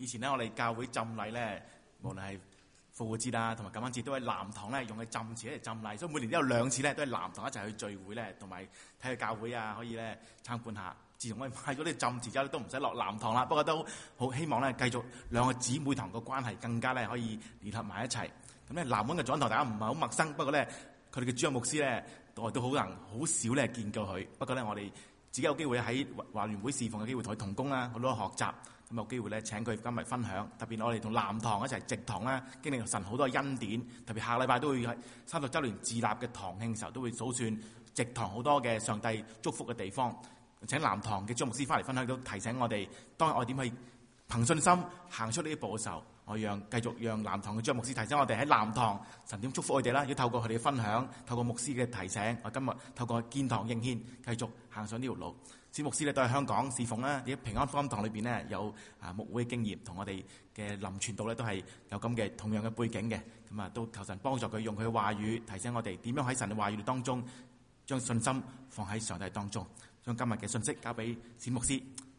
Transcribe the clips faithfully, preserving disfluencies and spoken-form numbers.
以前咧我哋教會浸禮咧，無論係復活節啊，同埋感恩節都喺南堂咧用嘅浸池嚟浸禮，所以每年都有兩次咧都喺南堂一齊去聚會咧，同埋睇下教會啊，可以咧參觀下。自從我哋買咗呢浸池之後，都唔使落南堂啦。不過都好希望咧繼續兩個姊妹堂嘅關係更加咧可以聯合埋一齊。咁咧南門嘅講堂大家唔係好陌生，不過咧佢哋嘅主任牧師咧我哋都好能好少咧見過佢。不過咧我哋自己有機會喺華聯會侍奉嘅機會同佢同工啦，好多學習。咁有機會咧請佢今日分享，特別我哋同南堂一齊植堂啦，經歷神好多恩典。特別下禮拜都會喺三十週年自立嘅堂慶時候，都會數算植堂好多嘅上帝祝福嘅地方。請南堂嘅張牧師翻嚟分享，都提醒我哋，當我哋點去憑信心行出呢一步嘅時候，我讓繼續讓南堂嘅張牧師提醒我哋喺南堂神點祝福佢哋啦。要透過佢哋嘅分享，透過牧師嘅提醒，我今日透過建堂應獻，繼續行上呢條路。史牧師咧都係香港侍奉啦，喺平安福音堂裏邊咧有啊牧會經驗，同我哋嘅林傳道咧都係有咁嘅同樣嘅背景嘅。咁啊，都求神幫助佢用佢嘅話語提醒我哋點樣喺神嘅話語當中將信心放喺上帝當中。將今日嘅信息交俾史牧師。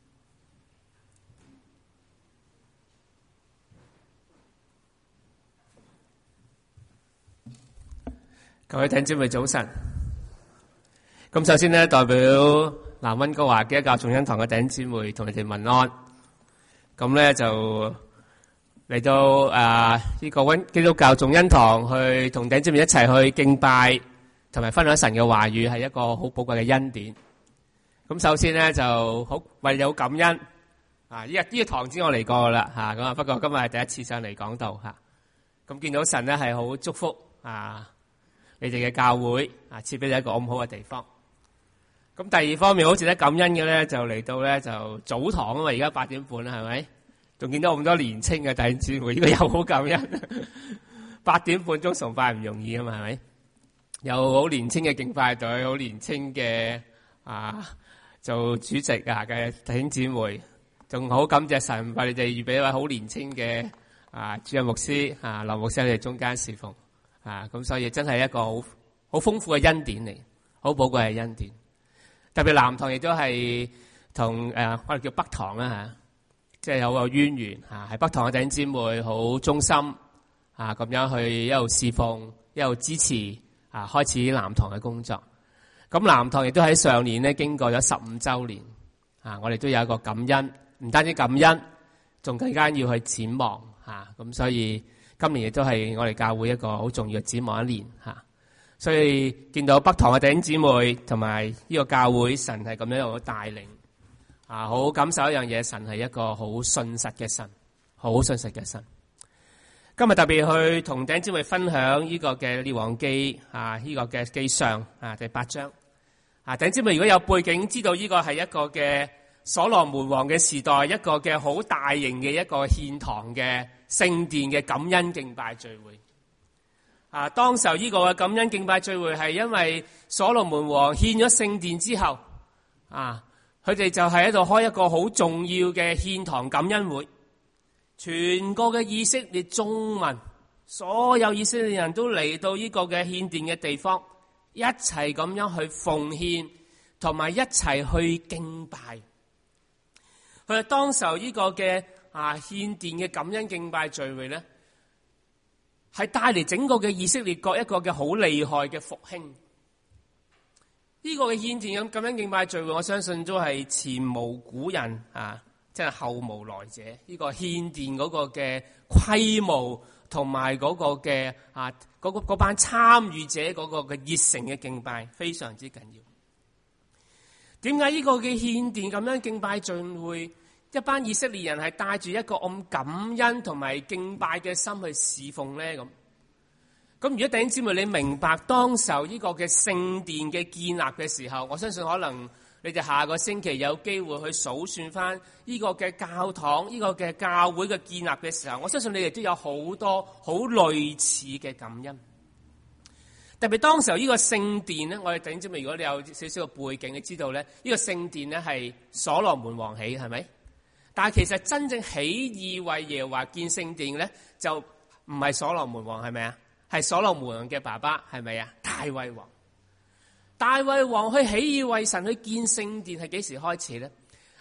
各位弟兄姊妹早晨。咁首先呢，代表南溫哥華基督教眾恩堂嘅弟兄姊妹同你哋問安。咁咧就嚟到啊呢個溫基督教眾恩堂去同弟兄姊妹一齊去敬拜同埋分享神嘅話語，係一個好寶貴嘅恩典。咁首先咧就好為有感恩啊！呢日呢個堂子我嚟過噶啦嚇，咁啊不過今日係第一次上嚟講道嚇。咁見到神咧係好祝福啊你哋嘅教會啊，賜俾你一個咁好嘅地方。咁第二方面好值得感恩嘅咧，就嚟到咧就早堂啊嘛，而家八點半啦，係咪？仲見到咁多年青嘅弟兄姊妹，呢個又好感恩。八點半鐘崇拜唔容易啊嘛，係咪？有好年青嘅敬拜隊，好年青嘅啊做主席啊嘅弟兄姊妹，仲好感謝神為你哋預備一位好年青嘅啊主任牧師啊劉牧師喺你哋中間侍奉啊，咁所以真係一個好好豐富嘅恩典嚟，好寶貴嘅恩典。特別南堂亦都係同誒我哋叫北堂啦嚇，即係有個淵源嚇，係北堂嘅弟兄姊妹好忠心啊，咁樣去一路侍奉，一路支持啊，開始南堂嘅工作。咁南堂亦都喺上年咧經過咗十五週年啊，我哋都有一個感恩，唔單止感恩，仲更加要去展望嚇。咁所以今年亦都係我哋教會一個好重要嘅展望一年嚇。所以見到北堂嘅弟兄姊妹同埋呢個教會，神係咁樣有個帶領啊，好感受一樣嘢，神係一個好信實嘅神，好信實嘅神。今日特別去同弟兄姊妹分享呢個嘅列王記啊，呢個嘅記上啊第八章啊，弟兄姊妹如果有背景，知道呢個係一個嘅所羅門王嘅時代，一個嘅好大型嘅一個獻堂嘅聖殿嘅感恩敬拜聚會。啊！當時候呢個嘅感恩敬拜聚會係因為所羅門王獻咗聖殿之後，啊，佢哋就係喺度開一個好重要嘅獻堂感恩會，全個嘅以色列眾民，所有以色列人都嚟到呢個嘅獻殿嘅地方，一齊咁樣去奉獻，同埋一齊去敬拜。佢哋當時候呢個嘅啊獻殿嘅感恩敬拜聚會咧，係帶嚟整個嘅以色列國一個嘅好厲害嘅復興。呢個嘅獻殿咁咁樣敬拜聚會，我相信都係前無古人啊，即係後無來者。呢個獻殿嗰個嘅規模同埋嗰個嘅啊嗰個嗰班參與者嗰個嘅熱誠嘅敬拜非常之緊要。點解呢個嘅獻殿咁樣敬拜聚會，一班以色列人係帶住一個咁感恩同埋敬拜嘅心去侍奉咧？咁咁如果弟兄姊妹你明白當時候呢個嘅聖殿嘅建立嘅時候，我相信可能你哋下個星期有機會去數算翻呢個嘅教堂、呢個嘅教會嘅建立嘅時候，我相信你哋都有好多好類似嘅感恩。特別當時候呢個聖殿咧，我哋弟兄姊妹如果你有少少嘅背景，你知道咧，呢個聖殿咧係所羅門王起，係咪？但係其實真正起意為耶和華建聖殿咧，就唔係所羅門王，係咪啊？係所羅門王嘅爸爸，係咪啊？大衛王。大衛王去起意為神去建聖殿係幾時開始咧？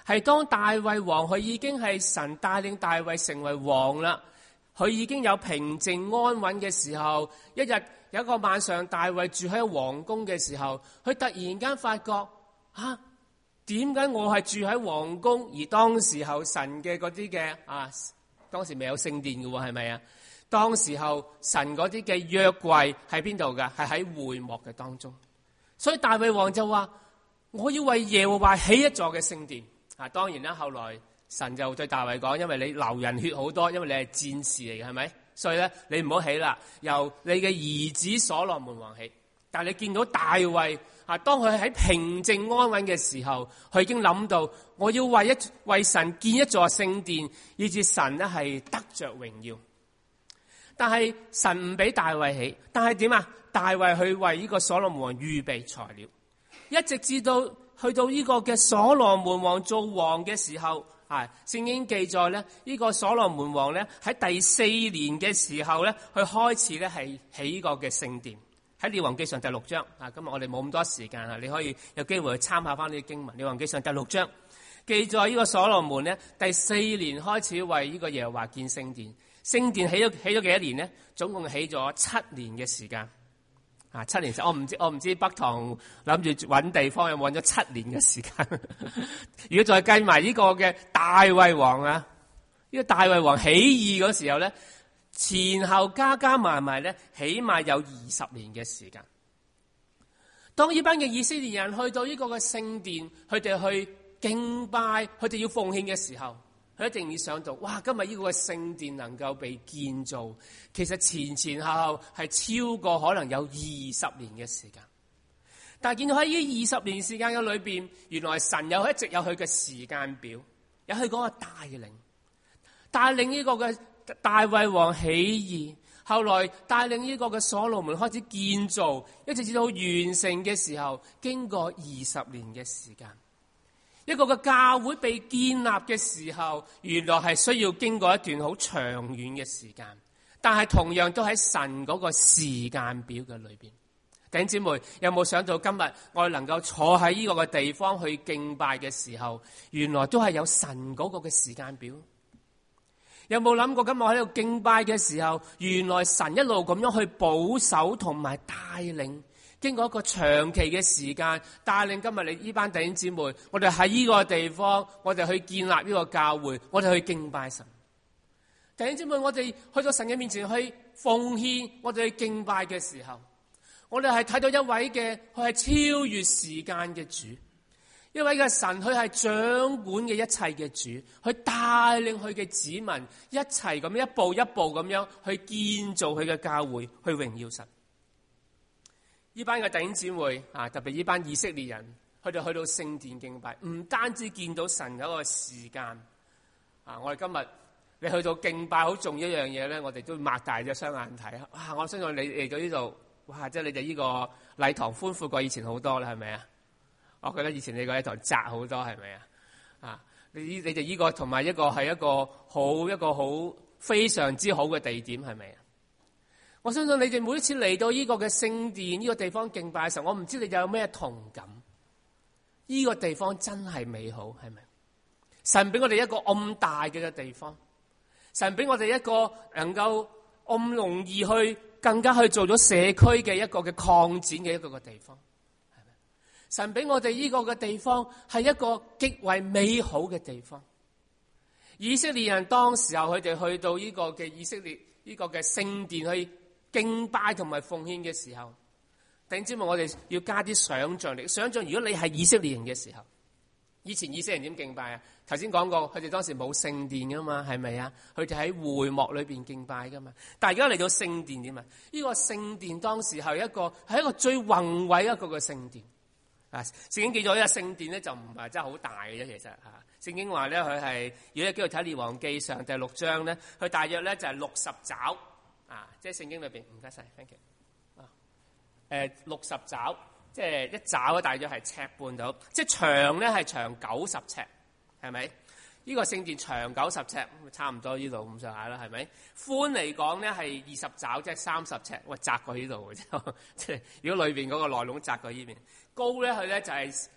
係當大衛王佢已經係神帶領大衛成為王啦，佢已經有平靜安穩嘅時候，一日有一個晚上，大衛住喺皇宮嘅時候，佢突然間發覺啊，點解我係住喺皇宮，而當時候神嘅嗰啲嘅啊，當時未有聖殿嘅喎，係咪啊？當時候神嗰啲嘅約櫃喺邊度㗎？係喺會幕嘅當中。所以大衛王就話：我要為耶和華起一座嘅聖殿。啊，當然啦，後來神就對大衛講：因為你流人血好多，因為你係戰士嚟嘅，係咪？所以咧，你唔好起啦，由你嘅兒子所羅門王起。但係你見到大衛啊，當佢喺平靜安穩嘅時候，佢已經諗到我要為一為神建一座聖殿，以致神咧係得着榮耀。但係神唔俾大衛起，但係點啊？大衛去為呢個所羅門王預備材料，一直至到去到呢個嘅所羅門王做王嘅時候，啊，聖經記載咧，呢個所羅門王咧喺第四年嘅時候咧，佢開始咧係起呢個嘅聖殿。喺列王記上第六章啊，今日我哋冇咁多時間啊，你可以有機會去參考翻呢啲經文。列王記上第六章記載呢個所羅門咧第四年開始為呢個耶和華建聖殿。聖殿起咗起咗幾多年呢？總共起咗七年嘅時間。啊，七年，我唔知我唔知北堂諗住揾地方有冇揾咗七年嘅時間。如果再計埋呢個嘅大衛王啊，呢個大衛王起義嗰時候咧，前後加加埋埋咧，起碼有二十年嘅時間。當呢班嘅以色列人去到呢個嘅聖殿，佢哋去敬拜，佢哋要奉獻嘅時候，佢一定要想到，哇！今日呢個嘅聖殿能夠被建造，其實前前後後係超過可能有二十年嘅時間。但係見到喺呢二十年時間嘅裏邊，原來神有一直有佢嘅時間表，有佢嗰個帶領，帶領呢個嘅大衛王起義，後來帶領呢個嘅所羅門開始建造，一直至到完成嘅時候，經過二十年嘅時間。一個嘅教會被建立嘅時候，原來係需要經過一段好長遠嘅時間，但係同樣都喺神嗰個時間表嘅裏邊。弟兄姊妹，有冇想到今日我哋能夠坐喺呢個嘅地方去敬拜嘅時候，原來都係有神嗰個嘅時間表？有冇諗過今日喺度敬拜嘅時候，原來神一路咁樣去保守同埋帶領，經過一個長期嘅時間，帶領今日你呢班弟兄姊妹，我哋喺呢個地方，我哋去建立呢個教會，我哋去敬拜神。弟兄姊妹，我哋去到神嘅面前去奉獻，我哋去敬拜嘅時候，我哋係睇到一位嘅，佢係超越時間嘅主，一位嘅神，佢係掌管嘅一切嘅主，佢帶領佢嘅子民一齊咁一步一步咁樣去建造佢嘅教會，去榮耀神。呢班嘅弟兄姊妹啊，特別呢班以色列人，佢哋去到聖殿敬拜，唔單止見到神嗰個時間啊！我哋今日你去到敬拜好重要一樣嘢咧，我哋都擘大咗雙眼睇啊！哇！我相信你嚟到呢度，哇！即係你哋呢個禮堂寬闊過以前好多啦，係咪啊？我覺得以前你個禮堂窄好多，係咪啊？啊！你你哋呢個同埋一個係一個好一個好非常之好嘅地點，係咪啊？我相信你哋每一次嚟到呢個嘅聖殿呢個地方敬拜嘅時候，我唔知你哋有咩同感。呢個地方真係美好，係咪？神俾我哋一個咁大嘅地方，神俾我哋一個能夠咁容易去更加去做咗社區嘅一個嘅擴展嘅一個嘅地方，係咪？神俾我哋呢個嘅地方係一個極為美好嘅地方。以色列人當時候佢哋去到呢個嘅以色列呢個嘅聖殿去敬拜同埋奉獻嘅時候，弟兄姊妹，我哋要加啲想像力。想像如果你係以色列人嘅時候，以前以色列人點敬拜啊？頭先講過，佢哋當時冇聖殿噶嘛，係咪啊？佢哋喺會幕裏邊敬拜噶嘛。但係而家嚟到聖殿點啊？呢個聖殿當時係一個係一個最宏偉一個嘅聖殿。啊，聖經記咗呢個聖殿咧就唔係真係好大嘅啫，其實嚇。聖經話咧佢係，如果你繼續睇列王記上第六章咧，佢大約咧就係六十肘。啊！即係聖經裏邊，唔該曬 thank you。啊，誒六十肘，即係一肘咧，大約係尺半到。即係長咧係長九十尺，係咪？呢個聖殿長九十尺，差唔多呢度咁上下啦，係咪？寬嚟講咧係二十肘，即係三十尺，喂窄過呢度嘅啫。即係如果裏邊嗰個內籠窄過呢邊，高咧佢咧就係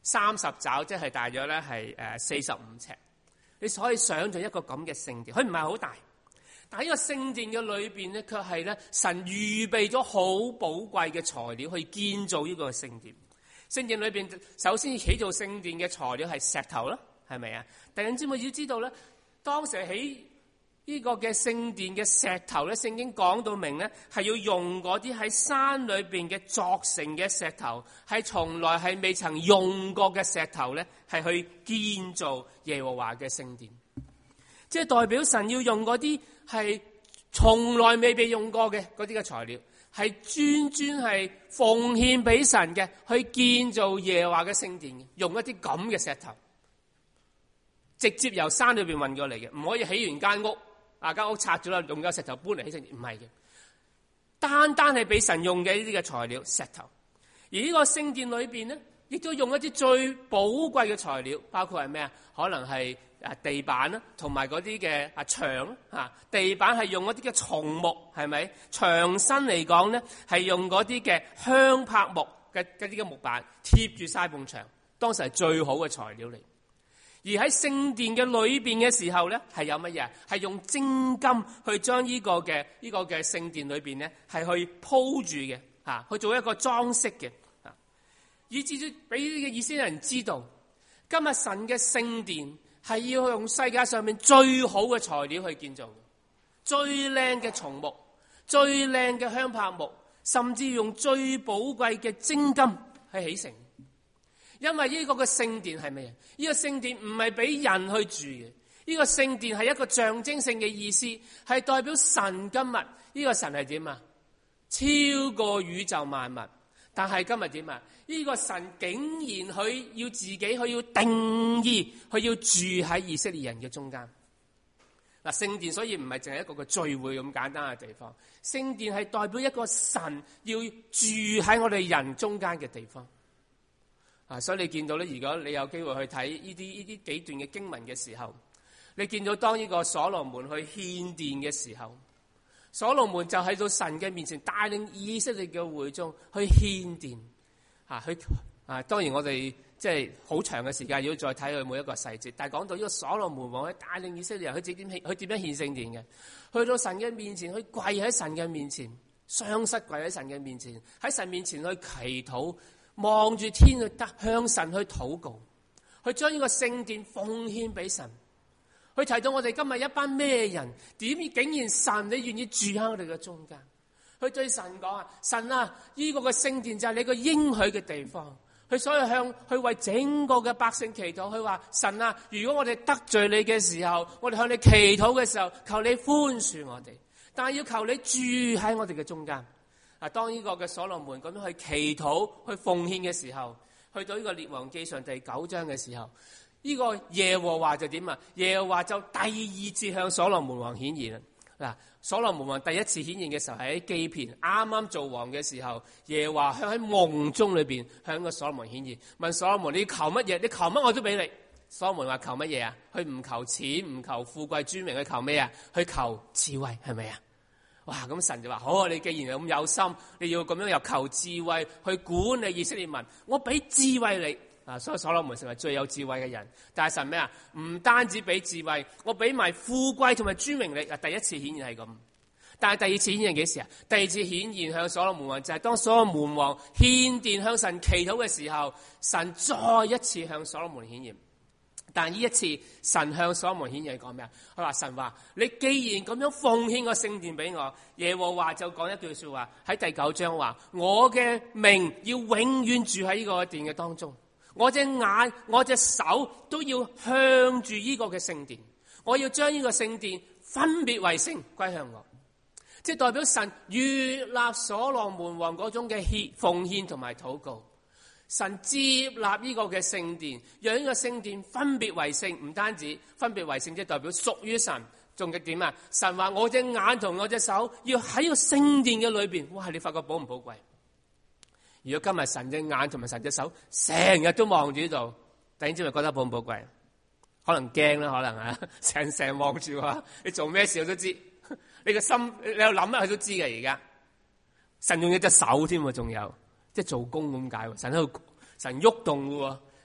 三十肘，即係大約咧係誒四十五尺。你可以想象一個咁嘅聖殿，佢唔係好大，但喺呢個聖殿嘅裏邊咧，卻係咧神預備咗好寶貴嘅材料去建造呢個聖殿。聖殿裏邊首先起造聖殿嘅材料係石頭啦，係咪啊？弟兄姊妹要知道咧，當時起呢個嘅聖殿嘅石頭咧，聖經講到明咧，係要用嗰啲喺山裏邊嘅鑿成嘅石頭，係從來係未曾用過嘅石頭咧，係去建造耶和華嘅聖殿。即係代表神要用嗰啲係從來未被用過嘅嗰啲嘅材料，係專專係奉獻俾神嘅，去建造耶和華嘅聖殿嘅，用一啲咁嘅石頭，直接由山裏邊運過嚟嘅，唔可以起完間屋。啊！間屋拆咗啦，用咗石頭搬嚟起聖殿，唔係嘅，單單係俾神用嘅呢啲嘅材料石頭。而呢個聖殿裏邊咧，亦都用一啲最寶貴嘅材料，包括係咩啊？可能係啊地板啦，同埋嗰啲嘅啊牆啦。地板係用一啲嘅松木，係咪？牆身嚟講咧，係用嗰啲嘅香柏木嘅嗰啲嘅木板貼住晒埲牆，當時係最好嘅材料嚟。而喺聖殿嘅裏邊嘅時候咧，係有乜嘢？係用精金去將呢個嘅呢個嘅聖殿裏邊咧，係去鋪住嘅，吓去做一個裝飾嘅，啊，以至於俾呢個以色列人知道，今日神嘅聖殿係要用世界上面最好嘅材料去建造嘅，最靚嘅松木、最靚嘅香柏木，甚至用最寶貴嘅精金去起成。因為呢個嘅聖殿係咩啊？呢個聖殿唔係俾人去住嘅，呢個聖殿係一個象徵性嘅意思，係代表神今日呢個神係點啊？超過宇宙萬物，但係今日點啊？呢個神竟然佢要自己，佢要定義，佢要住喺以色列人嘅中間。嗱，聖殿所以唔係淨係一個嘅聚會咁簡單嘅地方，聖殿係代表一個神要住喺我哋人中間嘅地方。啊！所以你見到咧，如果你有機會去睇呢啲呢啲幾段嘅經文嘅時候，你見到當呢個所羅門去獻殿嘅時候，所羅門就喺到神嘅面前帶領以色列嘅會眾去獻殿。啊，去啊！當然我哋即係好長嘅時間，要再睇佢每一個細節。但係講到呢個所羅門王去帶領以色列人，佢自己點獻，佢點樣獻聖殿嘅？去到神嘅面前，去跪喺神嘅面前，雙膝跪喺神嘅面前，喺神面前去祈禱。望住天去向神去禱告，去將呢個聖殿奉獻俾神。去提到我哋今日一班咩人，點竟然神你願意住喺我哋嘅中間？去對神講啊，神啊，呢個嘅聖殿就係你個應許嘅地方。佢所以向去為整個嘅百姓祈禱，佢話神啊，如果我哋得罪你嘅時候，我哋向你祈禱嘅時候，求你寬恕我哋，但係要求你住喺我哋嘅中間。啊！當呢個嘅所羅門咁樣去祈禱、去奉獻嘅時候，去到呢個列王記上第九章嘅時候，呢、這個耶和華就點啊？耶和華就第二次向所羅門王顯現啦。嗱，所羅門王第一次顯現嘅時候係喺基遍啱啱做王嘅時候，耶和華向喺夢中裏邊向個所羅門顯現，問所羅門你求乜嘢？你求乜我都俾你。所羅門話求乜嘢啊？佢唔求錢，唔求富貴尊名，佢求咩啊？佢求智慧，係咪啊？哇！咁神就話：好，你既然咁有心，你要咁樣又求智慧去管理以色列民，我俾智慧你。啊，所以所羅門成為最有智慧嘅人。但係神咩啊？唔單止俾智慧，我俾埋富貴同埋尊榮你。啊，第一次顯現係咁，但係第二次顯現幾時啊？第二次顯現向所羅門王就係、是、當所羅門王獻殿向神祈禱嘅時候，神再一次向所羅門顯現。但呢一次神向所羅門顯現係講咩啊？佢話神話你既然咁樣奉獻個聖殿俾我，耶和華就講一句說話喺第九章話：我嘅名要永遠住喺呢個殿嘅當中，我隻眼我隻手都要向住呢個嘅聖殿，我要將呢個聖殿分別為聖歸向我，即係代表神悅納所羅門王嗰種嘅獻奉獻同埋禱告。神接納呢個嘅聖殿，讓呢個聖殿分別為聖，唔單止分別為聖，即係代表屬於神，仲嘅點啊？神話我隻眼同我隻手要喺個聖殿嘅裏邊，哇！你發覺寶唔寶貴？如果今日神隻眼同埋神隻手成日都望住呢度，突然之間覺得寶唔寶貴？可能驚啦，可能啊，成成望住啊，你做咩事我都知，你個心你有諗乜佢都知嘅。而家神用一隻手添喎，仲有。即係做工咁解，神喺度，神喐動嘅喎，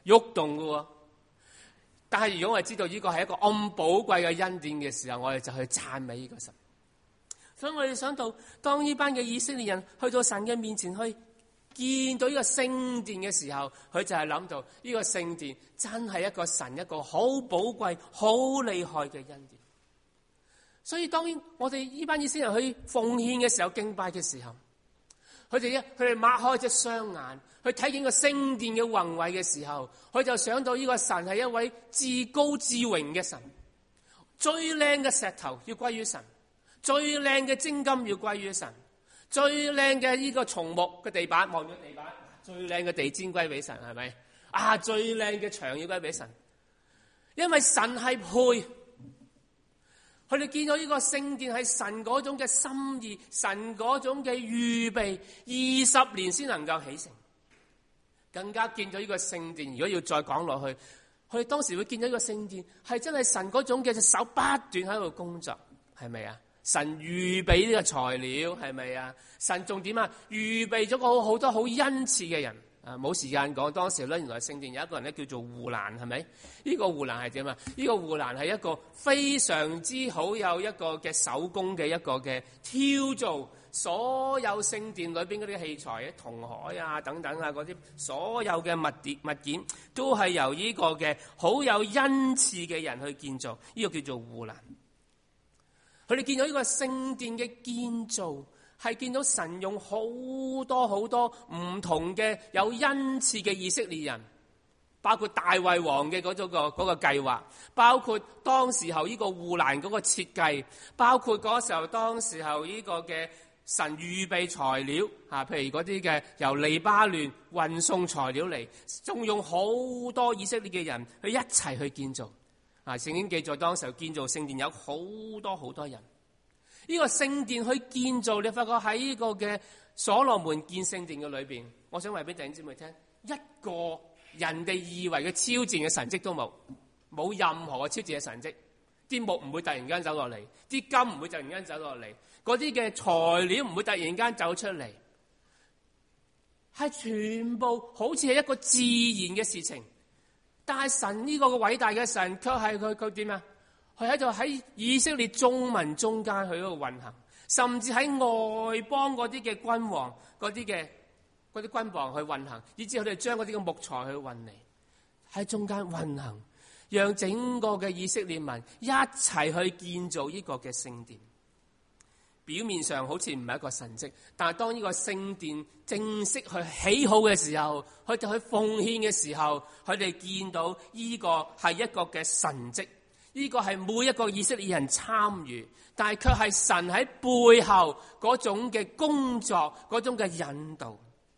喐動嘅喎。但係如果我哋知道呢個係一個咁寶貴嘅恩典嘅時候，我哋就去讚美呢個神。所以我哋想到，當呢班嘅以色列人去到神嘅面前去見到呢個聖殿嘅時候，佢就係諗到呢個聖殿真係一個神一個好寶貴、好厲害嘅恩典。所以當我哋呢班以色列人去奉獻嘅時候、敬拜嘅時候，佢哋一佢哋擘開隻雙眼去睇見個聖殿嘅宏偉嘅時候，佢就想到呢個神係一位至高至榮嘅神，最靚嘅石頭要歸於神，最靚嘅精金要歸於神，最靚嘅呢個松木嘅地板，望咗地板，最靚嘅地氈歸俾神，係咪啊？最靚嘅牆要歸俾神，因為神係配。佢哋見到呢個聖殿係神嗰種嘅心意，神嗰種嘅預備，二十年先能夠起成。更加見到呢個聖殿，如果要再講落去，佢哋當時會見到呢個聖殿係真係神嗰種嘅隻手不斷喺度工作，係咪啊？神預備呢個材料，係咪啊？神仲點啊？預備咗個好多好恩賜嘅人。啊，冇時間講，當時咧原來聖殿有一個人咧叫做戶蘭，係咪？呢、這個戶蘭係點啊？呢、這個戶蘭係一個非常之好有一個嘅手工嘅一個嘅挑造，所有聖殿裏邊嗰啲器材，銅海啊等等啊嗰啲所有嘅物件物件，都係由呢個嘅好有恩賜嘅人去建造，呢、這個叫做戶蘭。佢哋見到呢個聖殿嘅建造，係見到神用好多好多唔同嘅有恩賜嘅以色列人，包括大衛王嘅嗰種個嗰個計劃，包括當時候呢個戶蘭嗰個設計，包括嗰時候當時候呢個嘅神預備材料啊，譬如嗰啲嘅由黎巴嫩運送材料嚟，仲用好多以色列嘅人去一齊去建造。啊，聖經記載當時候建造聖殿有好多好多人。呢個聖殿去建造，你發覺喺呢個嘅所羅門建聖殿嘅裏邊，我想話俾弟兄姊妹聽，一個人哋以為嘅超自然嘅神蹟都冇，冇任何嘅超自然嘅神蹟，啲木唔會突然間走落嚟，啲金唔會突然間走落嚟，嗰啲嘅材料唔會突然間走出嚟，係全部好似係一個自然嘅事情。但係神呢個嘅偉大嘅神，卻係佢佢點啊？佢喺度喺以色列眾民中間去嗰度運行，甚至喺外邦嗰啲嘅君王、嗰啲嘅嗰啲君王去運行，以至佢哋將嗰啲嘅木材去運嚟，喺中間運行，讓整個嘅以色列民一齊去建造呢個嘅聖殿。表面上好似唔係一個神蹟，但係當呢個聖殿正式去起好嘅時候，佢哋去奉獻嘅時候，佢哋見到呢個係一個嘅神蹟。呢個係每一個以色列人參與，但係卻係神喺背後嗰種嘅工作，嗰種嘅引導。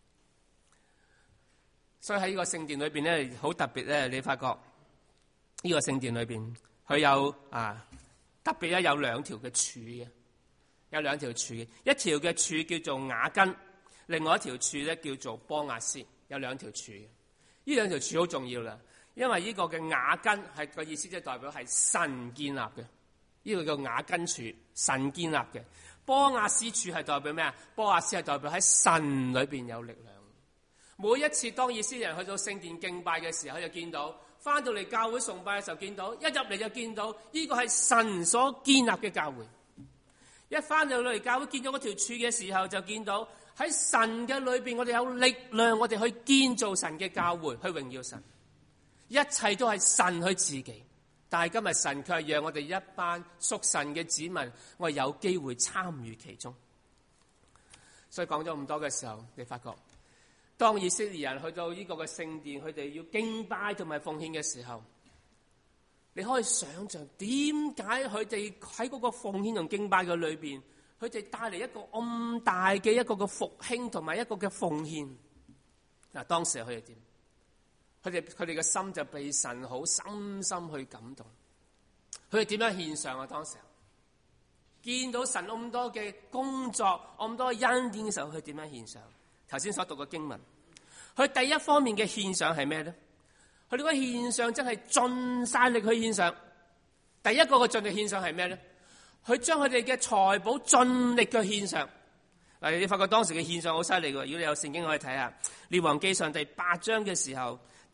所以喺呢個聖殿裏邊咧，好特別咧，你發覺呢個聖殿裏邊佢有啊特別咧有兩條嘅柱嘅，有兩條柱嘅，一條嘅柱叫做雅根，另外一條柱咧叫做波亞斯，有兩條柱嘅。呢兩條柱好重要啦。因為呢個嘅雅根係個意思，即係代表係神建立嘅，呢個叫雅根柱，神建立嘅。波亞斯柱係代表咩啊？波亞斯係代表喺神裏邊有力量。每一次當以色列人去到聖殿敬拜嘅時候，就見到翻到嚟教會崇拜嘅時候，見到一入嚟就見到呢個係神所建立嘅教會。一翻到嚟教會見到嗰條柱嘅時候，就見到喺神嘅裏邊，我哋有力量，我哋去建造神嘅教會，去榮耀神。一切都係神佢自己，但係今日神卻讓我哋一班屬神嘅子民，我哋有機會參與其中。所以講咗咁多嘅時候，你發覺當以色列人去到呢個嘅聖殿，佢哋要敬拜同埋奉獻嘅時候，你可以想象點解佢哋喺嗰個奉獻同敬拜嘅裏邊，佢哋帶嚟一個咁大嘅一個嘅復興同埋一個嘅奉獻。嗱，當時佢哋點？佢哋佢哋嘅心就被神好深深去感動。佢哋點樣獻上啊？當時見到神咁多嘅工作，咁多恩典嘅時候，佢點樣獻上？頭先所讀嘅經文，佢第一方面嘅獻上係咩咧？佢哋個獻上真係盡晒力去獻上。第一個嘅盡力獻上係咩咧？佢將佢哋嘅財寶盡力去獻上。嗱，你發覺當時嘅獻上好犀利嘅。如果你有聖經可以睇下《列王記上》第八章嘅時候。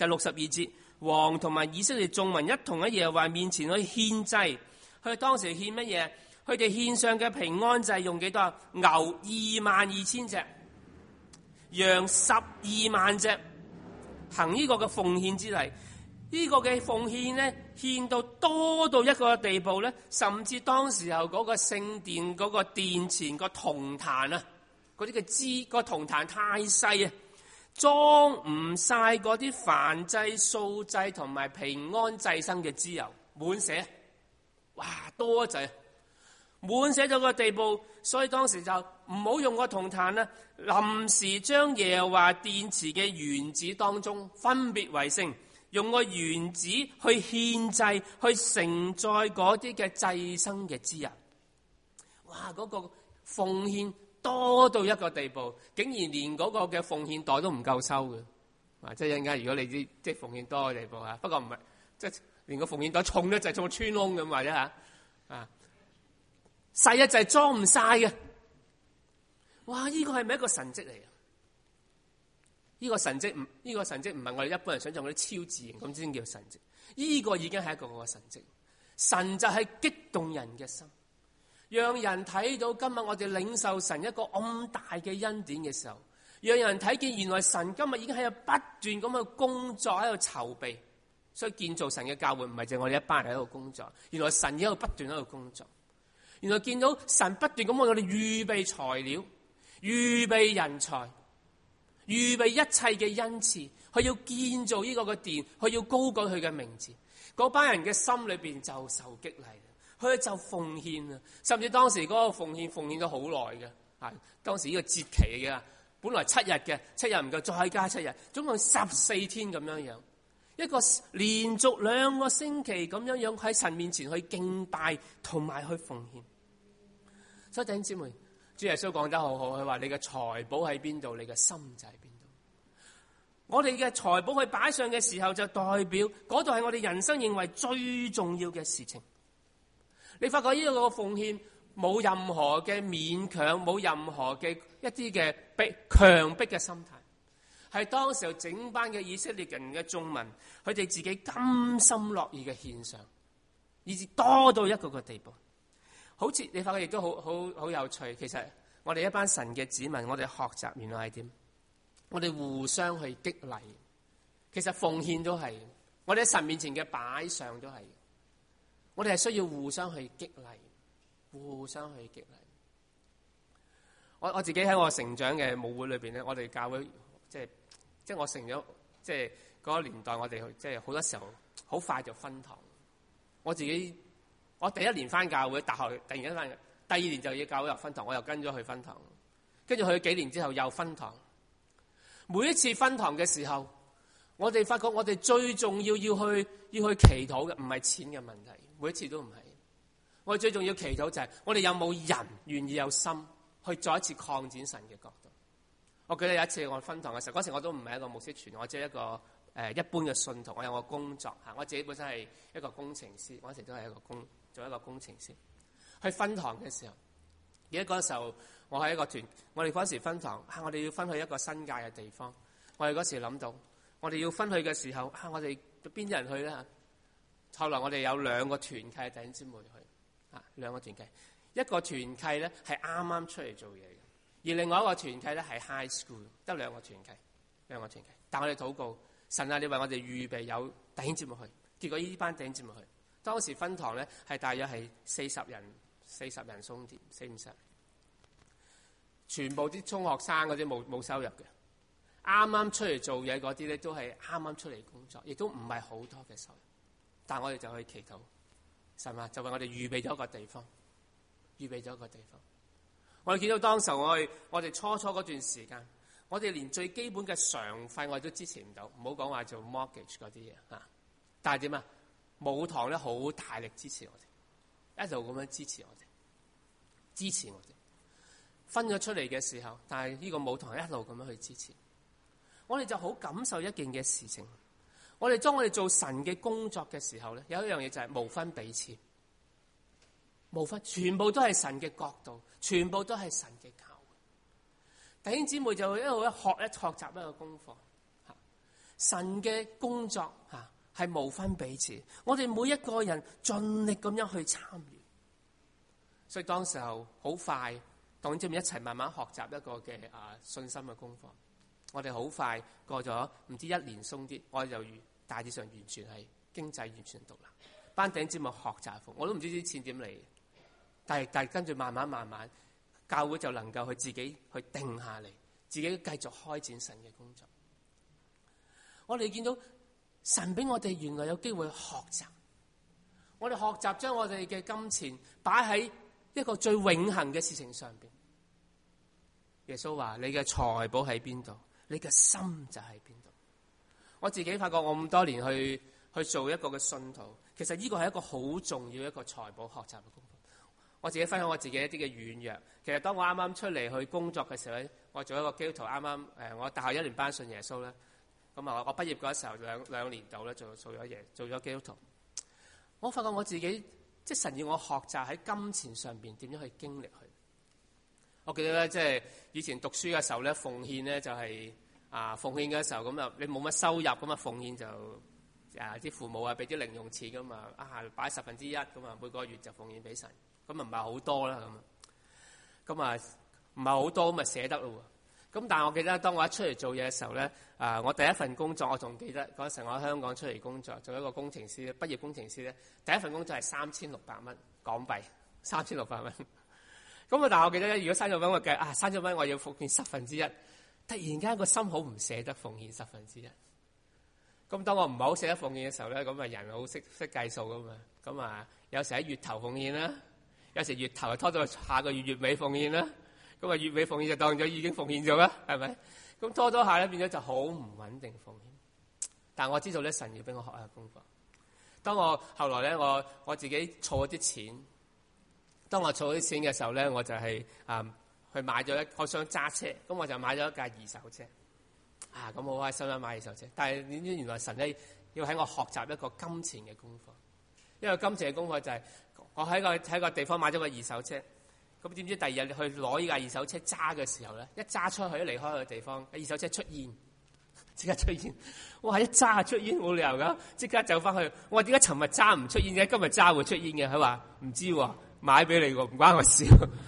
第六十二節，王同埋以色列眾民一同喺耶和華面前去獻祭。佢當時獻乜嘢？佢哋獻上嘅平安祭用幾多？牛二萬二千隻，羊十二萬隻，行呢個嘅奉獻之禮。呢、這個嘅奉獻呢，獻到多到一個地步呢，甚至當時候嗰個聖殿嗰個殿前個銅壇啊，嗰啲嘅支個銅壇太細啊，裝唔晒嗰啲燔祭、素祭同埋平安祭牲嘅脂油，滿瀉，哇多滯，滿瀉咗個地步，所以當時就唔好用個銅壇啦，臨時將耶和華殿池嘅園子當中分別為聖。用個園子去獻祭，去承載嗰啲嘅祭牲嘅脂油。哇！嗰、那個奉獻多到一個地步，竟然連嗰個嘅奉獻袋都唔夠收嘅。啊！即係一陣間，如果你知即係奉獻多嘅地步啊，不過唔係即係連個奉獻袋重咧就係重個穿窿咁或者嚇啊，細一就係裝唔晒嘅。哇！呢、這個係咪一個神蹟嚟啊？呢個神蹟唔，呢個神蹟唔係我哋一般人想象嗰啲超自然咁先叫神蹟。呢個已經係一個個神蹟。神就係激動人嘅心，讓人睇到今日我哋領受神一個咁大嘅恩典嘅時候，讓人睇見原來神今日已經喺度不斷咁去工作，喺度籌備。所以建造神嘅教會唔係淨係我哋一班人喺度工作，原來神已經喺度不斷喺度工作。原來見到神不斷咁為我哋預備材料、預備人才。預備一切嘅恩賜，佢要建造呢個嘅殿，佢要高舉佢嘅名字。嗰班人嘅心裏邊就受激勵，佢就奉獻啊！甚至當時嗰個奉獻奉獻咗好耐嘅，係當時呢個節期嘅，本來七日嘅，七日唔夠，再加七日，總共十四天咁樣樣，一個連續兩個星期咁樣樣喺神面前去敬拜同埋去奉獻。所以弟兄姊妹，主耶穌講得好好，佢話你嘅財寶喺邊度，你嘅心就喺邊度。我哋嘅財寶去擺上嘅時候，就代表嗰度係我哋人生認為最重要嘅事情。你發覺呢個奉獻冇任何嘅勉強，冇任何嘅一啲嘅逼強迫嘅心態，係當時候整班嘅以色列人嘅眾民，佢哋自己甘心樂意嘅獻上，以至多到一個個地步。好似你發覺亦都好好好有趣，其實我哋一班神嘅子民，我哋學習原來係點？我哋互相去激勵，其實奉獻都係，我哋喺神面前嘅擺上都係，我哋係需要互相去激勵，互相去激勵。我我自己喺我成長嘅舞會裏邊咧，我哋教會即係即係我成咗即係嗰個年代，我哋去即係好多時候好快就分堂。我自己我第一年翻教會，大學突然間翻，第二年就要教會入分堂，我又跟咗去分堂，跟住去幾年之後又分堂。每一次分堂嘅時候，我哋發覺我哋最重要要去要去祈禱嘅唔係錢嘅問題，每一次都唔係。我哋最重要祈禱就係我哋有冇人願意有心去再一次擴展神嘅角度。我記得有一次我分堂嘅時候，嗰時我都唔係一個牧師傳，我只係一個誒、呃、一般嘅信徒，我有個工作嚇，我自己本身係一個工程師，我一直都係一個工做一個工程師。去分堂嘅時候，記得嗰時候。我喺一個團，我哋嗰時分堂，啊，我哋要分去一個新界嘅地方。我哋嗰時諗到，我哋要分去嘅時候，啊，我哋邊啲人去咧？後來我哋有兩個團契弟兄姊妹去，啊，兩個團契，一個團契咧係啱啱出嚟做嘢嘅，而另外一個團契咧係 high school，得兩個團契，兩個團契。但我哋禱告，神啊，你為我哋預備有弟兄姊妹去，結果呢班弟兄姊妹去，當時分堂咧係大約係四十人，四十人鬆啲，四五十人。全部啲中學生嗰啲冇冇收入嘅，啱啱出嚟做嘢嗰啲咧都係啱啱出嚟工作，亦都唔係好多嘅收入。但我哋就去祈禱，神啊，就為我哋預備咗一個地方，預備咗一個地方。我哋見到當時我哋我哋初初嗰段時間，我哋連最基本嘅常費我哋都支持唔到，唔好講話做 mortgage 嗰啲嘢嚇。但係點啊？母堂咧好大力支持我哋，一路咁樣支持我哋，支持我哋。分咗出嚟嘅時候，但係呢個舞堂一路咁樣去支持，我哋就好感受一件嘅事情。我哋當我哋做神嘅工作嘅時候咧，有一樣嘢就係無分彼此，無分，全部都係神嘅國度，全部都係神嘅教會。弟兄姊妹就一路一學一學習一個功課， 神嘅工作嚇係無分彼此，我哋每一個人盡力咁樣去參與。所以當時候好快，當姐妹一齊慢慢學習一個嘅啊信心嘅功課。我哋好快過咗唔知一年鬆啲，我哋就大致上完全係經濟完全獨立。班頂節目學習服，我都唔知啲錢點嚟，但係但係跟住慢慢慢慢，教會就能夠去自己去定下嚟，自己繼續開展神嘅工作。我哋見到神俾我哋原來有機會學習，我哋學習將我哋嘅金錢擺喺一個最永恆嘅事情上邊。耶穌話：你嘅財寶喺邊度，你嘅心就喺邊度。我自己發覺我咁多年去去做一個嘅信徒，其實呢個係一個好重要一個財寶學習嘅功課。我自己分享我自己一啲嘅軟弱。其實當我啱啱出嚟去工作嘅時候咧，我做一個基督徒，啱啱誒我大學一年班信耶穌咧，咁啊我畢業嗰時候兩兩年度咧做做咗嘢，做咗基督徒。我發覺我自己即係神要我學習喺金錢上邊點樣去經歷佢。我記得咧，即係以前讀書嘅時候咧，奉獻咧就係啊奉獻嘅時候咁啊，你冇乜收入咁啊，奉獻就啊啲父母啊俾啲零用錢咁啊，啊擺十分之一咁啊，每個月就奉獻俾神，咁啊唔係好多啦咁啊，咁啊唔係好多咁啊捨得咯喎。咁但係我記得當我一出嚟做嘢嘅時候咧，啊我第一份工作我仲記得嗰陣時我喺香港出嚟工作，做一個工程師咧，畢業工程師咧，第一份工作係三千六百蚊港幣，三千六百蚊。咁啊！但係我記得咧，如果三千蚊我計啊，三千蚊我要奉獻十分之一，突然間個心好唔捨得奉獻十分之一。咁當我唔係好捨得奉獻嘅時候咧，咁啊人好識識計數噶嘛。咁啊有時喺月頭奉獻啦，有時月頭就拖到下個月月尾奉獻啦。咁啊月尾奉獻就當咗已經奉獻咗啦，係咪？咁拖多下咧，變咗就好唔穩定奉獻。但係我知道咧，神要俾我學下功課。當我後來咧，我我自己儲咗啲錢。當我儲啲錢嘅時候咧，我就係、是、啊、嗯、去買咗一，我想揸車，咁我就買咗一架二手車。啊，咁好開心啦，買二手車。但係點知原來神咧要喺我學習一個金錢嘅功課。因為金錢嘅功課就係、是、我喺個喺個地方買咗個二手車，咁點知第二日去攞呢架二手車揸嘅時候咧，一揸出去離開個地方，二手車出煙，即刻出煙。我話一揸出煙冇理由㗎，即刻走翻去。我話點解尋日揸唔出煙嘅，今日揸會出煙嘅？佢話唔知喎。買俾你喎，唔關我事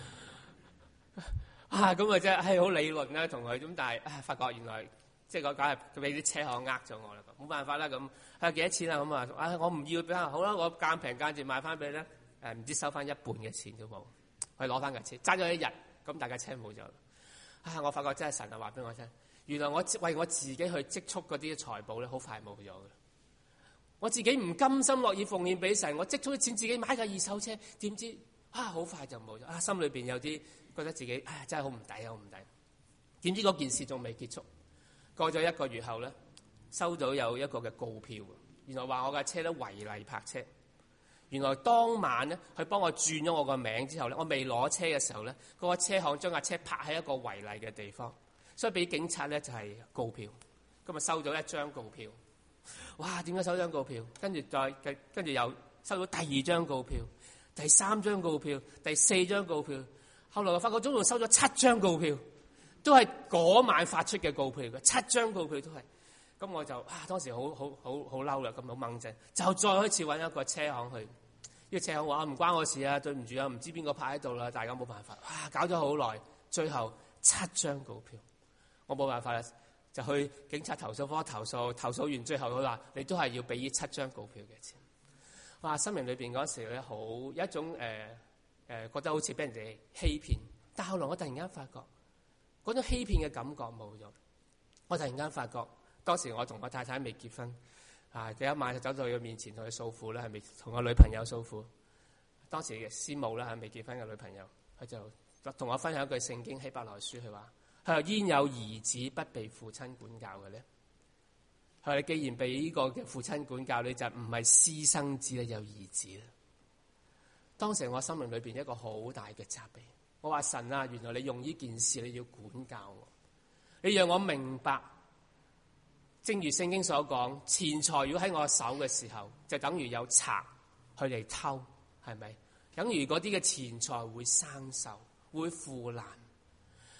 啊！咁啊真係好理論啦，同佢咁，但係啊，發覺原來即係嗰架係佢俾啲車行呃咗我啦，冇辦法啦咁。係幾多錢啊？咁啊，啊我唔要俾佢好啦，我間平間住買翻俾你咧，誒唔知收翻一半嘅錢都冇，去攞翻架車，揸咗一日，咁大家車冇咗。啊！我發覺真係神啊話俾我聽，原來我為我自己去積蓄嗰啲財寶咧，好快冇咗嘅。我自己唔甘心樂意奉獻俾神，我積蓄啲錢自己買架二手車，點知啊好快就冇咗啊！心裏邊有啲覺得自己唉真係好唔抵，好唔抵。點知嗰件事仲未結束，過咗一個月後咧，收到有一個嘅告票，原來話我架車咧違例泊車。原來當晚咧，佢幫我轉咗我個名之後咧，我未攞車嘅時候咧，嗰個車行將架車泊喺一個違例嘅地方，所以俾警察咧就係告票。今日收咗一張告票。哇！點解收張告票？跟住再跟住又收到第二張告票、第三張告票、第四張告票。後來我發覺總共收咗七張告票，都係嗰晚發出嘅告票嘅，七張告票都係。咁我就啊，當時好好好好嬲啦，咁好掹陣，就再開始揾一個車行去。呢、這個車行話唔關我事啊，對唔住啊，唔知邊個泊喺度啦，大家冇辦法。哇！搞咗好耐，最後七張告票，我冇辦法啦。就去警察投訴科投訴，投訴完最後佢話：你都係要俾呢七張告票嘅錢。哇！生命裏邊嗰時咧，好有一種誒誒、呃呃、覺得好似俾人哋欺騙。但後來我突然間發覺，嗰種欺騙嘅感覺冇咗。我突然間發覺，當時我同我太太未結婚，啊，第一晚就走到佢面前同佢訴苦啦，係咪同我女朋友訴苦？當時嘅師母啦，係未結婚嘅女朋友，佢就同我分享一句聖經希伯來書，佢話。佢話：焉有兒子不被父親管教嘅咧？佢話：你既然被呢個嘅父親管教，你就唔係私生子咧，有兒子啦。當時我心靈裏邊一個好大嘅責備。我話神啊，原來你用呢件事你要管教我，你讓我明白，正如聖經所講，錢財如果喺我手嘅時候，就等於有賊去嚟偷，係咪？等於嗰啲嘅錢財會生鏽，會腐爛。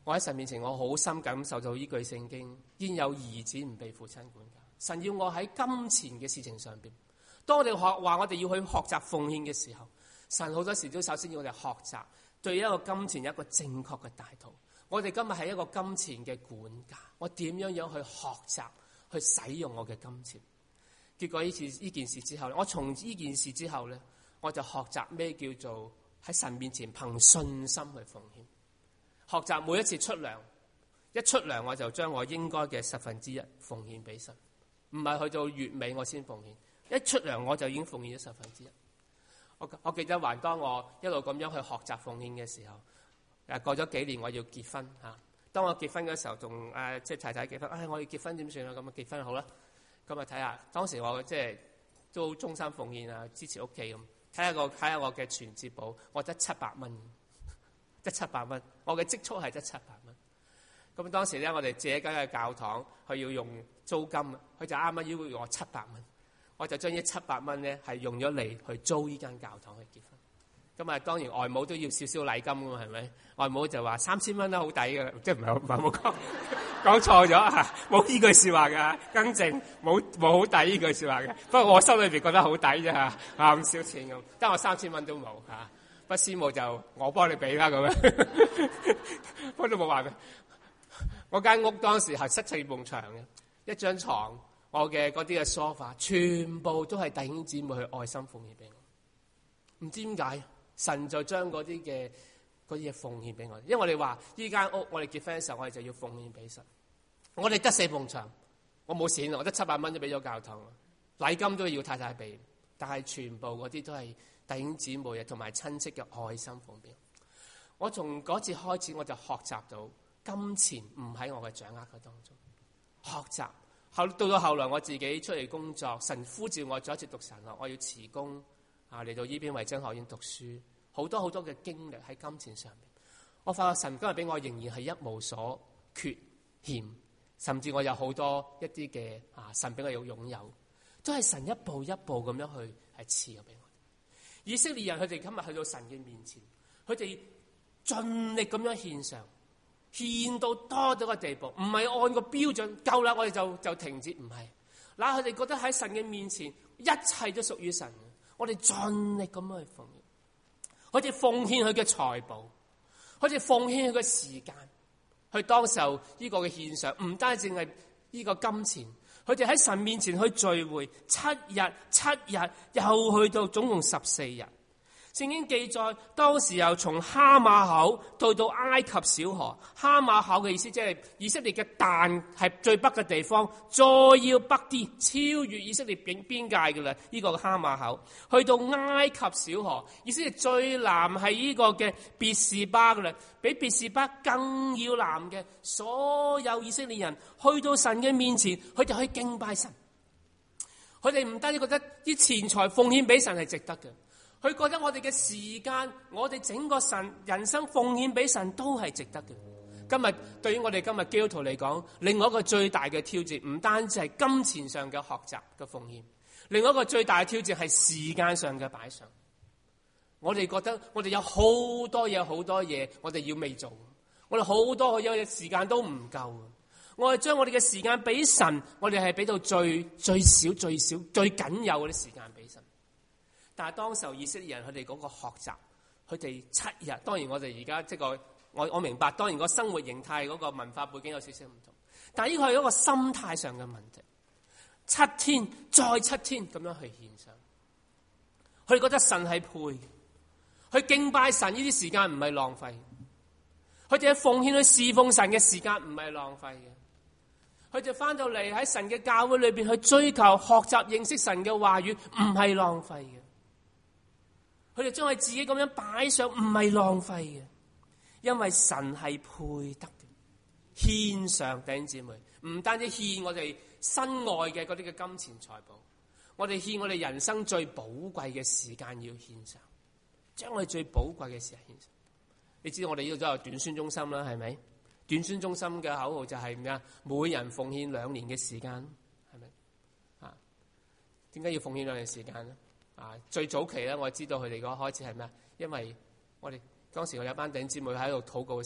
我喺神面前，我好深感受到呢句聖經：焉有兒子唔被父親管教？神要我喺金錢嘅事情上邊。當我哋學話我哋要去學習奉獻嘅時候，神好多時都首先要我哋學習對一個金錢有一個正確嘅態度。我哋今日係一個金錢嘅管家，我點樣樣去學習去使用我嘅金錢？結果呢次呢件事之後，我從呢件事之後咧，我就學習咩叫做喺神面前憑信心去奉獻。學習每一次出糧，一出糧我就將我應該嘅十分之一奉獻俾神，唔係去到月尾我先奉獻。一出糧我就已經奉獻咗十分之一。我我記得還當我一路咁樣去學習奉獻嘅時候，誒過咗幾年我要結婚嚇。當我結婚嘅時候，同誒即係太太結婚，唉、哎、我要結婚點算啊？咁啊結婚好啦，咁啊睇下當時我即係都終身奉獻啊，支持屋企咁。睇下個睇下我嘅存折簿，我得七百蚊，得七百蚊。我嘅積蓄係得七百蚊。咁當時咧，我哋借緊嘅教堂，佢要用租金，佢就啱啱要用我七百蚊。我就將呢七百蚊咧係用咗嚟去租呢間教堂去結婚。咁啊，當然外母都要少少禮金㗎嘛，係咪？外母就話三千蚊啦，好抵嘅，即係唔係唔係冇講講錯咗嚇，冇呢句説話㗎，更正冇冇好抵呢句説話嘅。不過我心裏邊覺得好抵啫嚇，啊咁少錢咁，得我三千蚊都冇嚇。不師母就我幫你俾啦咁樣，不過都冇話嘅。我間屋當時係塞四埲牆嘅，一張床。我嘅嗰啲嘅 sofa 全部都係弟兄姊妹去愛心奉獻俾我，唔知點解神就將嗰啲嘅嗰啲嘢奉獻俾我，因為我哋話呢間屋我哋結婚嘅時候我哋就要奉獻俾神。我哋得四埲牆，我冇錢，我得七百蚊都俾咗教堂，禮金都要太太俾，但係全部嗰啲都係弟兄姊妹同埋親戚嘅愛心奉獻。我從嗰次開始我就學習到金錢唔喺我嘅掌握嘅當中，學習。後到到後來我自己出嚟工作，神呼召我再一次讀神學，我要辭工啊嚟到呢邊維真學院讀書，好多好多嘅經歷喺金錢上面。我發覺神今日俾我仍然係一無所缺欠，甚至我有好多一啲嘅啊神俾我有擁有，都係神一步一步咁樣去係賜咗俾我。以色列人佢哋今日去到神嘅面前，佢哋盡力咁樣獻上。獻到多到個地步，唔係按個標準夠啦，我哋就就停止，唔係。嗱，佢哋覺得喺神嘅面前，一切都屬於神。我哋盡力咁樣去奉獻，好似奉獻佢嘅財寶，好似奉獻佢嘅時間，去當時候呢個嘅獻上，唔單止係呢個金錢，佢哋喺神面前去聚會七日，七日又去到總共十四日。聖經記載，當時又從哈馬口到到埃及小河。哈馬口嘅意思即係以色列嘅但係最北嘅地方，再要北啲，超越以色列邊邊界嘅啦。呢、這個哈馬口去到埃及小河，以色列最南係呢個嘅別是巴嘅啦，比別是巴更要南嘅。所有以色列人去到神嘅面前，佢就可以敬拜神。佢哋唔單止覺得啲錢財奉獻俾神係值得嘅。佢覺得我哋嘅時間，我哋整個神人生奉獻俾神都係值得嘅。今日對於我哋今日基督徒嚟講，另外一個最大嘅挑戰，唔單止係金錢上嘅學習嘅奉獻，另外一個最大嘅挑戰係時間上嘅擺上。我哋覺得我哋有好多嘢，好多嘢，我哋要未做，我哋好多嘢時間都唔夠。我哋將我哋嘅時間俾神，我哋係俾到最最少、最少、最緊有嗰啲時間俾神。但係當時候以色列人佢哋嗰個學習，佢哋七日，當然我哋而家即係個我我明白，當然個生活形態嗰個文化背景有少少唔同，但係呢個係一個心態上嘅問題。七天再七天咁樣去獻上，佢哋覺得神係配，去敬拜神呢啲時間唔係浪費，佢哋喺奉獻去侍奉神嘅時間唔係浪費嘅，佢哋翻到嚟喺神嘅教會裏邊去追求學習認識神嘅話語唔係浪費嘅。佢哋將佢自己咁樣擺上，唔係浪費嘅，因為神係配得嘅。獻上，弟兄姊妹，唔單止獻我哋身外嘅嗰啲嘅金錢財寶，我哋獻我哋人生最寶貴嘅時間要獻上，將我哋最寶貴嘅時間獻上。你知道我哋呢度都有短宣中心啦，係咪？短宣中心嘅口號就係咩啊？每人奉獻兩年嘅時間，係咪？啊，點解要奉獻兩年時間咧？啊！最早期咧，我知道佢哋嗰開始係咩？因為我哋當時我有班弟兄姊妹喺度禱告嘅時候，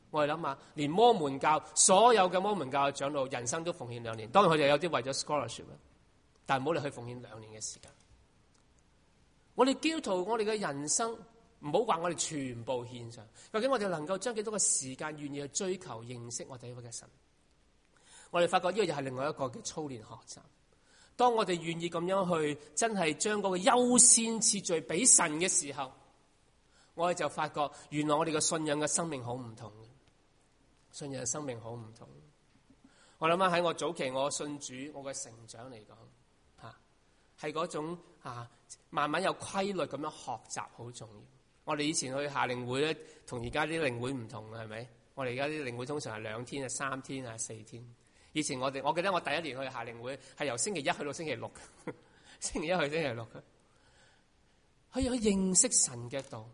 我哋諗下，連摩門教所有嘅摩門教嘅長老，人生都奉獻兩年。當然佢哋有啲為咗 scholarship，但係唔好嚟去奉獻兩年嘅時間。我哋基督徒，我哋嘅人生唔好話我哋全部獻上。究竟我哋能夠將幾多個時間願意去追求認識我哋呢位嘅神？我哋發覺呢個又係另外一個嘅操練學習。當我哋願意咁樣去真係將嗰個優先次序俾神嘅時候，我哋就發覺原來我哋嘅信仰嘅生命好唔同。信仰嘅生命好唔同。我諗下喺我早期我信主我嘅成長嚟講，嚇係嗰種嚇慢慢有規律咁樣學習好重要。我哋以前去夏令會咧，同而家啲靈會唔同嘅係咪？我哋而家啲靈會通常係兩天啊、三天啊、四天。以前我哋，我記得我第一年去夏令會係由星期一去到星期六，星期一去星期六，可以去認識神嘅道。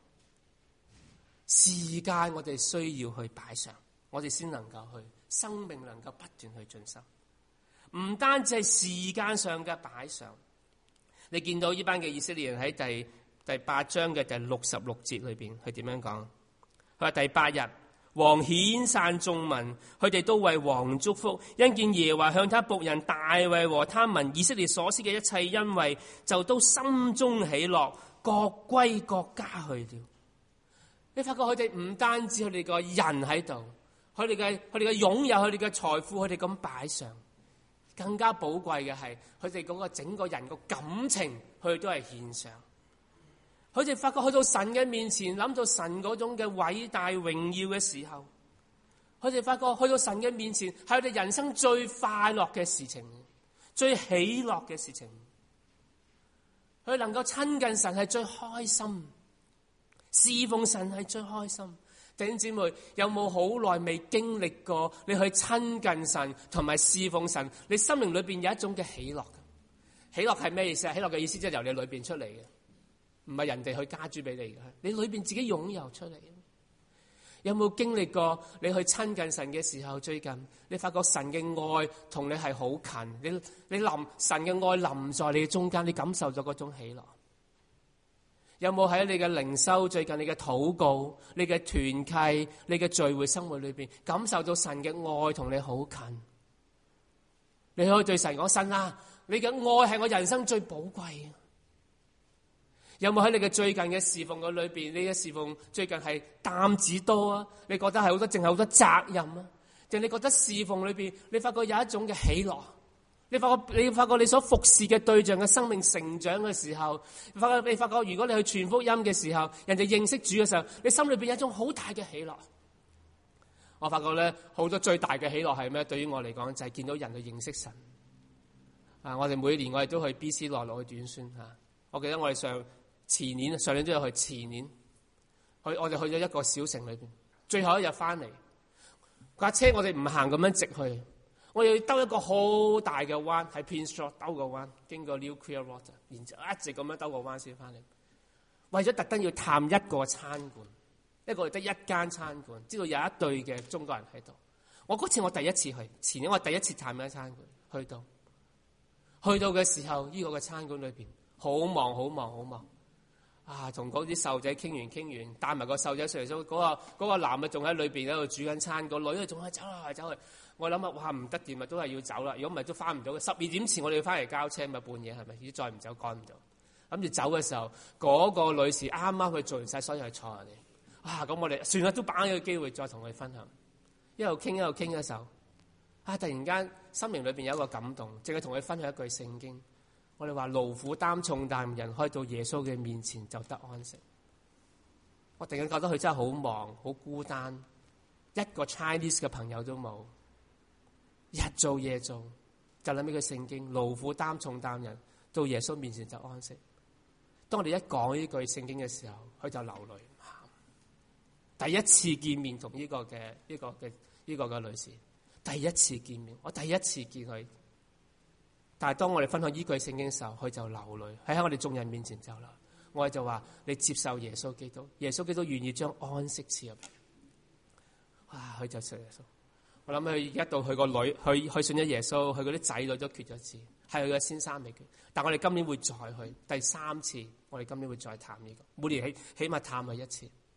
時間我哋需要去擺上，我哋先能夠去生命能夠不斷去進修。唔單止係時間上嘅擺上，你見到呢班嘅以色列人喺第第八章嘅第六十六節裏邊，佢點樣講？佢話第八日，王遣散眾民，佢哋都為王祝福，因見耶和華向他僕人大衛和他民以色列所施嘅一切恩惠，就都心中喜樂，各歸各家去了。你發覺佢哋唔單止佢哋個人喺度，佢哋嘅佢哋嘅擁有，佢哋嘅財富，佢哋咁擺上，更加寶貴嘅係佢哋嗰個整個人個感情，佢哋都係獻上。佢哋發覺去到神嘅面前，諗到神嗰種嘅偉大榮耀嘅時候，佢哋發覺去到神嘅面前係佢哋人生最快樂嘅事情，最喜樂嘅事情。佢能夠親近神係最開心，侍奉神係最開心。弟兄姊妹，有冇好耐未經歷過你去親近神同埋侍奉神，你心靈裏邊有一種嘅喜樂？喜樂係咩意思啊？喜樂嘅意思即係由你裏邊出嚟嘅，唔係人哋去加諸俾你嘅，你裏邊自己擁有出嚟。有冇經歷過你去親近神嘅時候？最近你發覺神嘅愛同你係好近，你你臨神嘅愛臨在你嘅中間，你感受咗嗰種喜樂。有冇喺你嘅靈修、最近你嘅禱告、你嘅團契、你嘅聚會生活裏邊感受到神嘅愛同你好近？你可以對神講：神啊，你嘅愛係我人生最寶貴嘅。有冇喺你嘅最近嘅侍奉嘅裏邊，你嘅侍奉最近係擔子多啊？你覺得係好多，淨係好多責任啊？定你覺得侍奉裏邊，你發覺有一種嘅喜樂？你發覺你發覺你所服侍嘅對象嘅生命成長嘅時候，發覺你發覺如果你去傳福音嘅時候，人哋認識主嘅時候，你心裏邊有一種好大嘅喜樂。我發覺咧，好多最大嘅喜樂係咩？對於我嚟講，就係見到人去認識神。啊，我哋每年我哋都去 B C 內陸去短宣吓。我記得我哋上前年上年都有去，前年去我哋去咗一個小城裏邊，最後一日翻嚟，架車我哋唔行咁樣直去。我要兜一個好大嘅彎，喺 Pinshaw 兜個彎，經過 New Clearwater， 然之後一直咁樣兜個彎先翻嚟。為咗特登要探一個餐館，一個得一間餐館，知道有一對嘅中國人喺度。我嗰次我第一次去，前年我第一次探一間餐館，去到去到嘅時候，呢、這個嘅餐館裏邊好忙好忙好忙啊！同嗰啲細路仔傾完傾完，帶埋個細路仔上嚟，嗰、那個嗰、那個男嘅仲喺裏邊喺度煮緊餐，個女啊仲喺走嚟走去。我諗啊，哇唔得掂啊，都係要走啦。如果唔係都翻唔到嘅。十二點前我哋要翻嚟交車，咪半夜係咪？如果再唔走趕唔到。諗住走嘅時候，嗰、那個女士啱啱去做完晒所有嘅菜嚟。啊，咁我哋算啦，都把握呢個機會再同佢分享。一路傾一路傾嘅時候，啊突然間心靈裏邊有一個感動，淨係同佢分享一句聖經。我哋話勞苦擔重擔人，可以到耶穌嘅面前就得安息。我突然間覺得佢真係好忙，好孤單，一個 Chinese 嘅朋友都冇。日做夜做，就諗起個聖經，勞苦擔重擔人到耶穌面前就安息。當我哋一講呢句聖經嘅時候，佢就流淚喊。第一次見面同呢個嘅呢個嘅呢個嘅女士，第一次見面，我第一次見佢。但係當我哋分享呢句聖經嘅時候，佢就流淚，喺我哋眾人面前就流。我哋就話：你接受耶穌基督，耶穌基督願意將安息賜入嚟。哇！佢就信耶穌。我諗佢一到佢個女，佢佢信咗耶穌，佢嗰啲仔女都決咗志，係佢嘅先生未決。但我哋今年會再去第三次，我哋今年會再探呢個，每年起起碼探佢一次。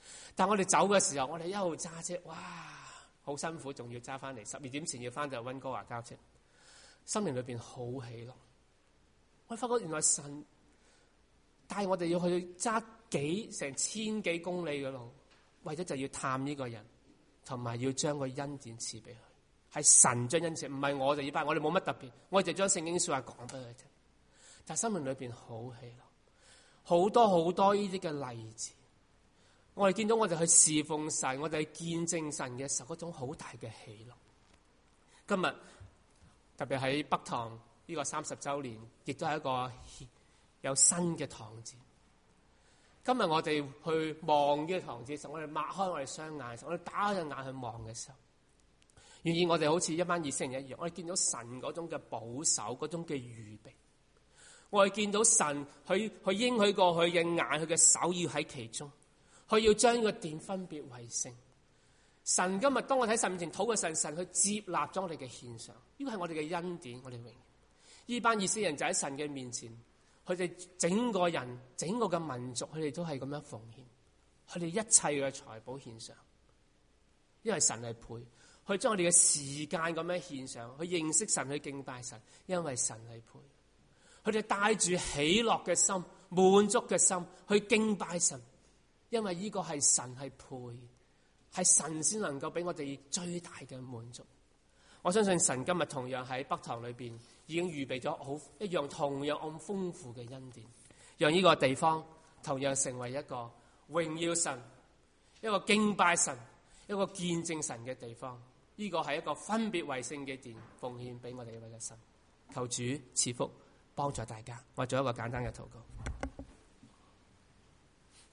但我哋走嘅時候，我哋一路揸車，哇，好辛苦，仲要揸翻嚟，十二點前要翻到溫哥華交車，心靈裏邊好喜樂。我發覺原來神帶我哋要去揸幾成千幾公里嘅路，為咗就要探呢個人，同埋要將個恩典賜俾佢，係神將恩賜，唔係我哋要拜，我哋冇乜特別，我哋就將聖經說話講俾佢聽。但係心靈裏邊好喜樂，好多好多呢啲嘅例子，我哋見到我哋去侍奉神，我哋去見證神嘅時候，嗰種好大嘅喜樂。今日特別喺北堂呢個三十週年，亦都係一個有新嘅堂子。今日我哋去望呢個堂子嘅時候，我哋擘開我哋雙眼嘅時候，我哋打開隻眼去望嘅時候，願意我哋好似一班以色列人一樣，我哋見到神嗰種嘅保守，嗰種嘅預備。我哋見到神佢佢應許過佢嘅眼，佢嘅手要喺其中，佢要將呢個殿分別為聖。神今日當我喺神面前禱告神，神去接納咗我哋嘅獻上，呢個係我哋嘅恩典，我哋榮耀。呢班以色列人就喺神嘅面前，佢哋整個人整個嘅民族，佢哋都係咁樣奉獻，佢哋一切嘅財寶獻上，因為神係配，去將我哋嘅時間咁樣獻上，去認識神，去敬拜神，因為神係配。佢哋帶住喜樂嘅心、滿足嘅心去敬拜神，因為呢個係神係配，係神先能夠俾我哋最大嘅滿足。我相信神今日同樣喺北堂裏邊已經預備咗好一樣同樣咁豐富嘅恩典，讓呢個地方同樣成為一個榮耀神、一個敬拜神、一個見證神嘅地方。呢個係一個分別為聖嘅殿，奉獻俾我哋嘅神。求主賜福幫助大家，我做一個簡單嘅禱告。